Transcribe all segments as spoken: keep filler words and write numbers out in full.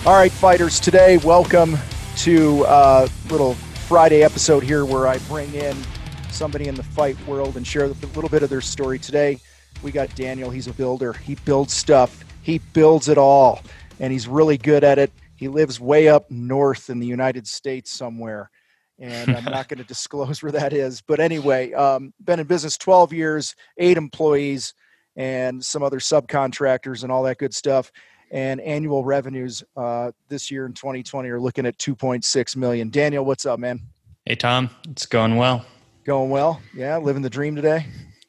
All right, fighters, today, welcome to a little Friday episode here where I bring in somebody in the fight world and share a little bit of their story. Today, we got Daniel. He's a builder. He builds stuff. He builds it all, and he's really good at it. He lives way up north in the United States somewhere, and I'm not going to disclose where that is. But anyway, um, been in business twelve years, eight employees, and some other subcontractors and all that good stuff. And annual revenues uh, this year in twenty twenty are looking at two point six million. Daniel, what's up, man? Hey, Tom. It's going well. Going well? Yeah, living the dream today?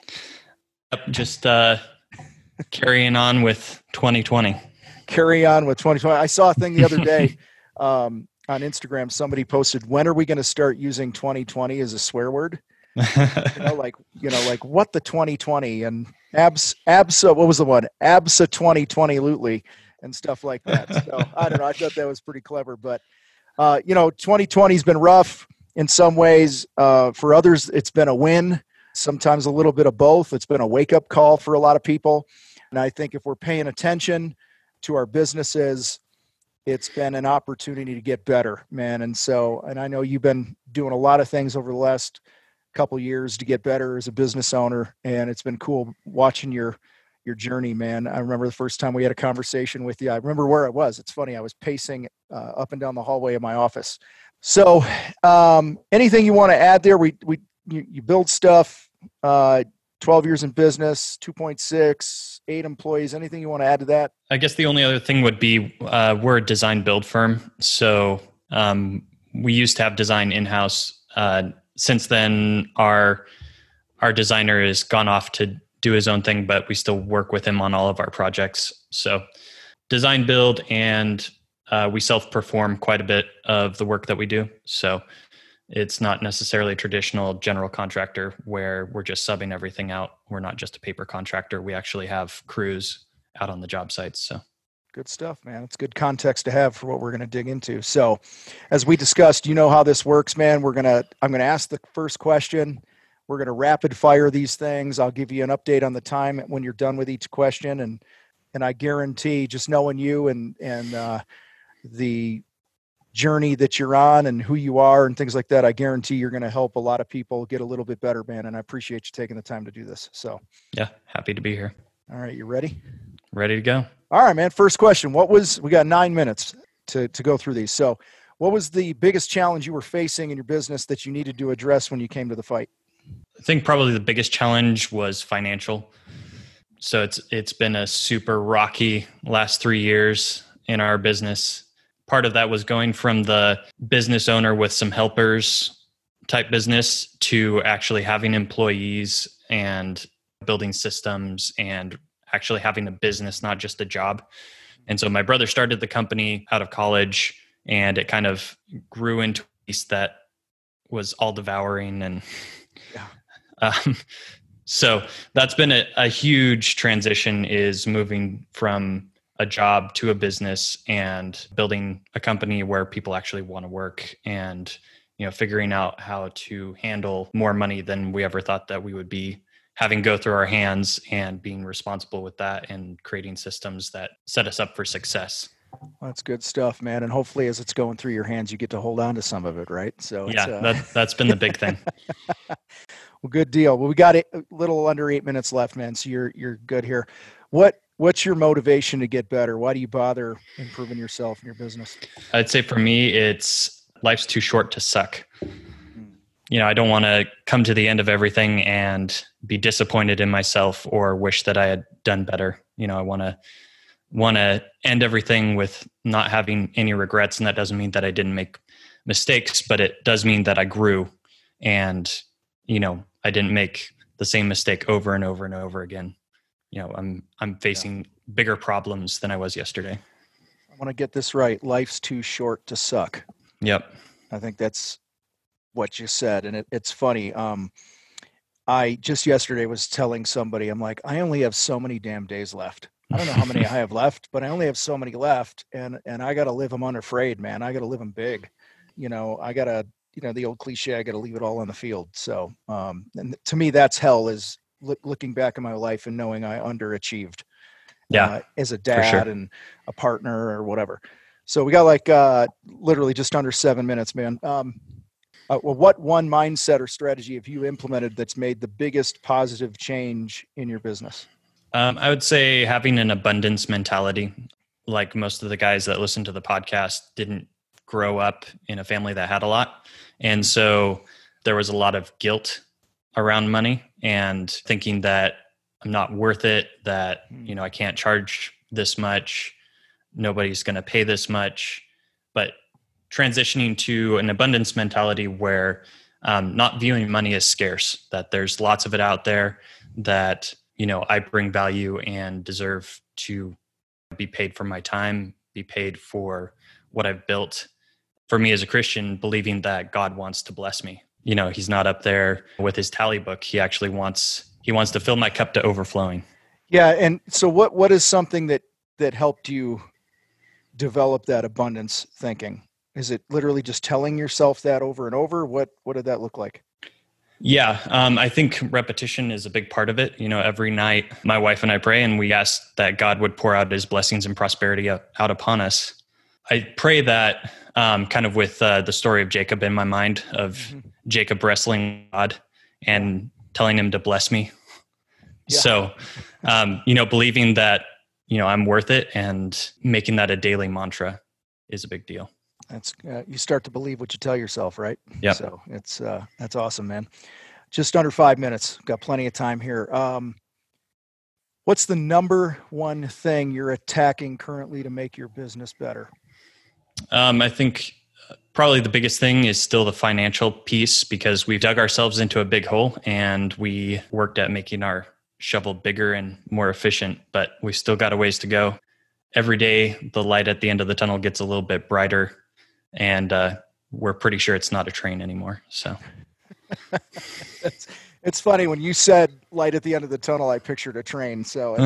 Yep, just uh, carrying on with twenty twenty. Carry on with twenty twenty. I saw a thing the other day um, on Instagram. Somebody posted, when are we going to start using twenty twenty as a swear word? you know, like, you know, like what the twenty twenty and abs, absa, what was the one? Absa twenty twenty lutely and stuff like that. So I don't know. I thought that was pretty clever, but uh, you know, twenty twenty has been rough in some ways. Uh, for others, it's been a win. Sometimes a little bit of both. It's been a wake-up call for a lot of people. And I think if we're paying attention to our businesses, it's been an opportunity to get better, man. And so, and I know you've been doing a lot of things over the last couple years to get better as a business owner, and it's been cool watching your your journey, man. I remember the first time we had a conversation with you. I remember where I was. It's funny. I was pacing uh, up and down the hallway of my office. So, um, anything you want to add there? We we you, you build stuff. Uh, twelve years in business, two point six, eight employees. Anything you want to add to that? I guess the only other thing would be uh, we're a design build firm. So um, we used to have design in-house. Uh, since then, our our designer has gone off to do his own thing, but we still work with him on all of our projects. So design build, and uh, we self-perform quite a bit of the work that we do. So it's not necessarily a traditional general contractor where we're just subbing everything out. We're not just a paper contractor. We actually have crews out on the job sites. So good stuff, man. It's good context to have for what we're going to dig into. So as we discussed, you know how this works, man. We're going to, I'm going to ask the first question. We're going to rapid fire these things. I'll give you an update on the time when you're done with each question. And, and I guarantee, just knowing you and, and uh, the journey that you're on and who you are and things like that, I guarantee you're going to help a lot of people get a little bit better, man. And I appreciate you taking the time to do this. So yeah, happy to be here. All right. You ready? Ready to go. All right, man. First question. What was, we got nine minutes to, to go through these. So what was the biggest challenge you were facing in your business that you needed to address when you came to the fight? I think probably the biggest challenge was financial. So it's it's been a super rocky last three years in our business. Part of that was going from the business owner with some helpers type business to actually having employees and building systems and actually having a business, not just a job. And so my brother started the company out of college, and it kind of grew into a beast that was all devouring. And yeah. um, so that's been a, a huge transition, is moving from a job to a business and building a company where people actually want to work, and, you know, figuring out how to handle more money than we ever thought that we would be having go through our hands, and being responsible with that and creating systems that set us up for success. Well, that's good stuff, man. And hopefully as it's going through your hands, you get to hold on to some of it, right? So yeah, uh... that, that's been the big thing. Well, good deal. Well, we got a little under eight minutes left, man. So you're, you're good here. What, what's your motivation to get better? Why do you bother improving yourself and your business? I'd say for me, it's life's too short to suck. You know, I don't want to come to the end of everything and be disappointed in myself or wish that I had done better. You know, I want to want to end everything with not having any regrets. And that doesn't mean that I didn't make mistakes, but it does mean that I grew, and, you know, I didn't make the same mistake over and over and over again. You know, I'm, I'm facing yeah. bigger problems than I was yesterday. I want to get this right. Life's too short to suck. Yep. I think that's what you said. And it, it's funny. Um, I just yesterday was telling somebody, I'm like, I only have so many damn days left. I don't know how many I have left, but I only have so many left, and, and I got to live them unafraid, man. I got to live them big. You know, I got to, you know, the old cliche, I got to leave it all on the field. So, um, and to me, that's hell, is look, looking back in my life and knowing I underachieved yeah, uh, as a dad sure. and a partner or whatever. So we got like uh, literally just under seven minutes, man. Um, uh, well, what one mindset or strategy have you implemented that's made the biggest positive change in your business? Um, I would say having an abundance mentality. Like most of the guys that listen to the podcast didn't grow up in a family that had a lot. And so there was a lot of guilt around money and thinking that I'm not worth it, that, you know, I can't charge this much, nobody's going to pay this much. But transitioning to an abundance mentality where um, not viewing money as scarce, that there's lots of it out there, that, you know, I bring value and deserve to be paid for my time, be paid for what I've built. For me as a Christian, believing that God wants to bless me. You know, he's not up there with his tally book. He actually wants, he wants to fill my cup to overflowing. Yeah. And so what, what is something that, that helped you develop that abundance thinking? Is it literally just telling yourself that over and over? What, what did that look like? Yeah, um, I think repetition is a big part of it. You know, every night my wife and I pray and we ask that God would pour out his blessings and prosperity out, out upon us. I pray that um, kind of with uh, the story of Jacob in my mind of mm-hmm. Jacob wrestling God and yeah. telling him to bless me. Yeah. So, um, you know, believing that, you know, I'm worth it and making that a daily mantra is a big deal. That's uh, you start to believe what you tell yourself, right? Yeah. So it's uh, that's awesome, man. Just under five minutes. Got plenty of time here. Um, what's the number one thing you're attacking currently to make your business better? Um, I think probably the biggest thing is still the financial piece because we've dug ourselves into a big hole and we worked at making our shovel bigger and more efficient, but we've still got a ways to go. Every day, the light at the end of the tunnel gets a little bit brighter. And uh, we're pretty sure it's not a train anymore. So it's, it's funny when you said light at the end of the tunnel, I pictured a train. So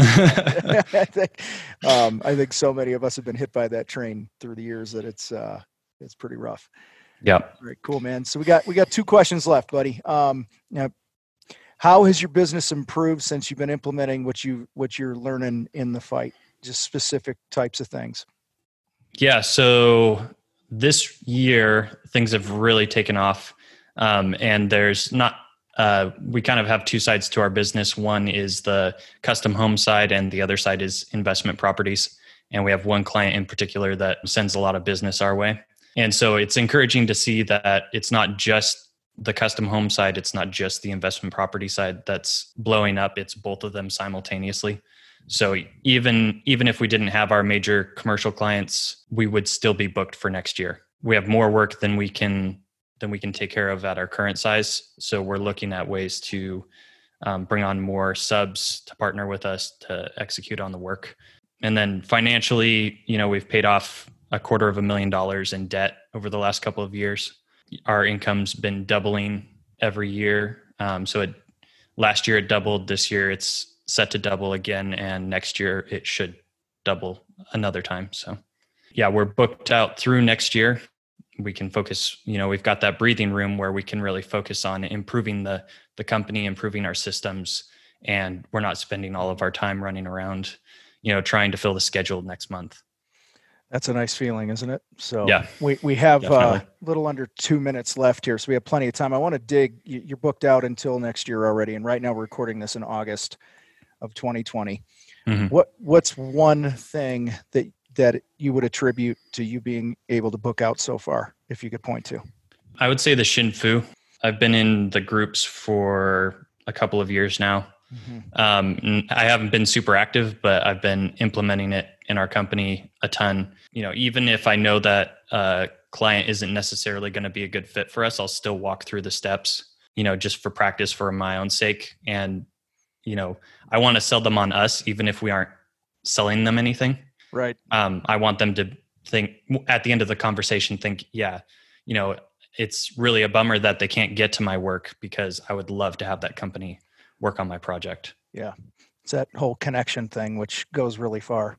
I think um, I think so many of us have been hit by that train through the years that it's uh, it's pretty rough. Yeah. All right, cool, man. So we got we got two questions left, buddy. Um, you know, how has your business improved since you've been implementing what you what you're learning in the fight? Just specific types of things. Yeah. So this year, things have really taken off. Um, and there's not, uh, we kind of have two sides to our business. One is the custom home side and the other side is investment properties. And we have one client in particular that sends a lot of business our way. And so it's encouraging to see that it's not just the custom home side. It's not just the investment property side that's blowing up. It's both of them simultaneously. So even even if we didn't have our major commercial clients, we would still be booked for next year. We have more work than we can than we can take care of at our current size. So we're looking at ways to um, bring on more subs to partner with us to execute on the work. And then financially, you know, we've paid off a quarter of a million dollars in debt over the last couple of years. Our income's been doubling every year. Um, so it, last year it doubled. This year it's set to double again, and next year it should double another time. So yeah, we're booked out through next year. We can focus, you know, we've got that breathing room where we can really focus on improving the the company, improving our systems, and we're not spending all of our time running around, you know, trying to fill the schedule next month. That's a nice feeling, isn't it? So yeah, we, we have a uh, little under two minutes left here. So we have plenty of time. I want to dig, you're booked out until next year already. And right now we're recording this in August of twenty twenty. Mm-hmm. What what's one thing that that you would attribute to you being able to book out so far, if you could point to? I would say the Shin Fu. I've been in the groups for a couple of years now. Mm-hmm. Um, I haven't been super active, but I've been implementing it in our company a ton. You know, even if I know that a client isn't necessarily going to be a good fit for us, I'll still walk through the steps, you know, just for practice, for my own sake. And you know, I want to sell them on us, even if we aren't selling them anything. Right. Um, I want them to think at the end of the conversation, think, yeah, you know, it's really a bummer that they can't get to my work because I would love to have that company work on my project. Yeah. It's that whole connection thing, which goes really far.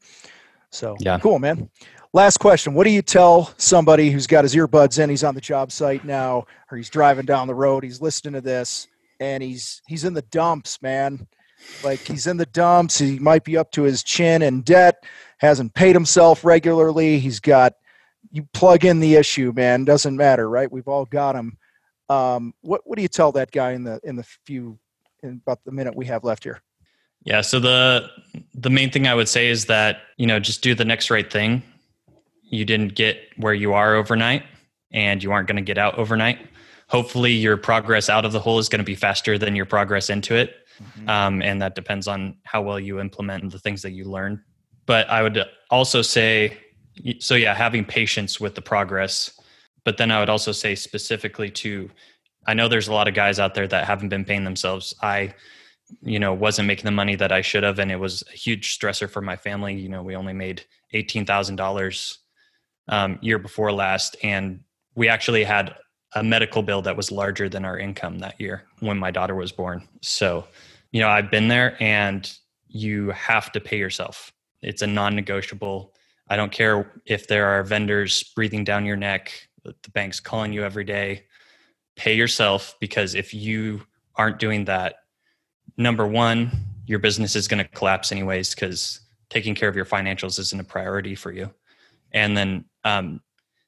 So yeah. Cool, man. Last question. What do you tell somebody who's got his earbuds in, he's on the job site now, or he's driving down the road, he's listening to this, and he's he's in the dumps, man. Like he's in the dumps. He might be up to his chin in debt, hasn't paid himself regularly. He's got you plug in the issue, man. Doesn't matter, right? We've all got them. Um, what what do you tell that guy in the in the few in about the minute we have left here? Yeah. So the the main thing I would say is that, you know, just do the next right thing. You didn't get where you are overnight, and you aren't going to get out overnight. Hopefully your progress out of the hole is going to be faster than your progress into it. Mm-hmm. Um, and that depends on how well you implement the things that you learn. But I would also say, so yeah, having patience with the progress. But then I would also say specifically to, I know there's a lot of guys out there that haven't been paying themselves. I, you know, wasn't making the money that I should have. And it was a huge stressor for my family. You know, we only made eighteen thousand dollars um, year before last. And we actually had a medical bill that was larger than our income that year when my daughter was born. So, you know, I've been there, and you have to pay yourself. It's a non-negotiable. I don't care if there are vendors breathing down your neck, the bank's calling you every day. Pay yourself, because if you aren't doing that, number one, your business is going to collapse anyways, because taking care of your financials isn't a priority for you. And then, um,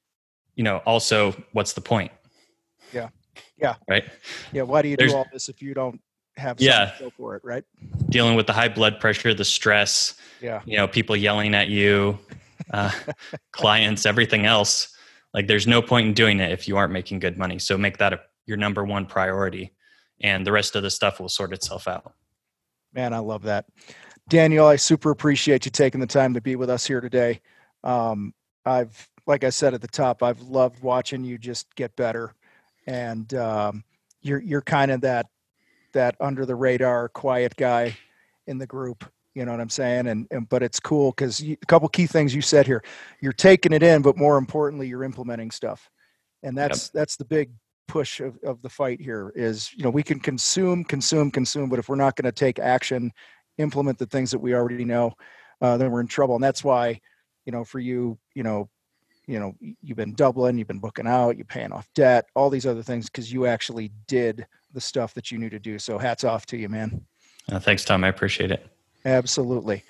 you know, also, what's the point? Yeah. Yeah. Right. Yeah. Why do you There's, do all this if you don't have something yeah, to go for it? Right. Dealing with the high blood pressure, the stress, yeah, you know, people yelling at you, uh, clients, everything else. Like, there's no point in doing it if you aren't making good money. So make that a, your number one priority, and the rest of the stuff will sort itself out. Man, I love that. Daniel, I super appreciate you taking the time to be with us here today. Um, I've, like I said at the top, I've loved watching you just get better. And um, you're you're kind of that that under the radar, quiet guy in the group. You know what I'm saying? And, and but it's cool because a couple key things you said here. You're taking it in, but more importantly, you're implementing stuff. And that's yep. that's the big push of, of the fight here is, you know, we can consume, consume, consume, but if we're not going to take action, implement the things that we already know, uh, then we're in trouble. And that's why, you know, for you, you know, you know, you've been doubling, you've been booking out, you're paying off debt, all these other things, because you actually did the stuff that you knew to do. So hats off to you, man. Uh, thanks, Tom. I appreciate it. Absolutely.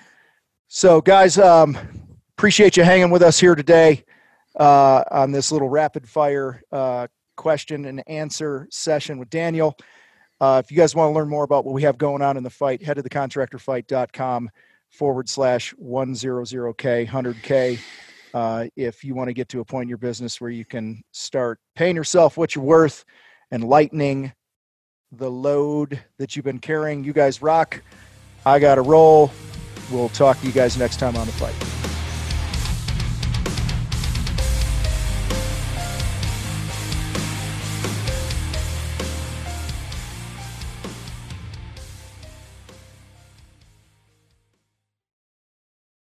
So guys, um, appreciate you hanging with us here today uh, on this little rapid fire uh, question and answer session with Daniel. Uh, if you guys want to learn more about what we have going on in the fight, head to the contractor fight dot com forward slash one hundred K, one hundred K. Uh, if you want to get to a point in your business where you can start paying yourself what you're worth and lightening the load that you've been carrying. You guys rock. I got to roll. We'll talk to you guys next time on The Fight.